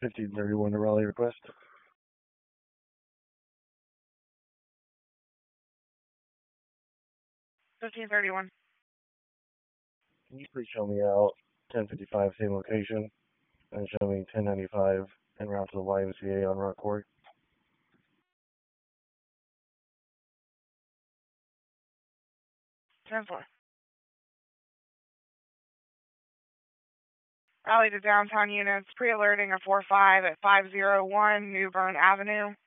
1531 to Raleigh request. 1531. Can you please show me out 1055, same location, and show me 1095 en route to the YMCA on Rock Quarry? 10-4. Raleigh to downtown units, pre-alerting a 4-5 at 501 New Bern Avenue.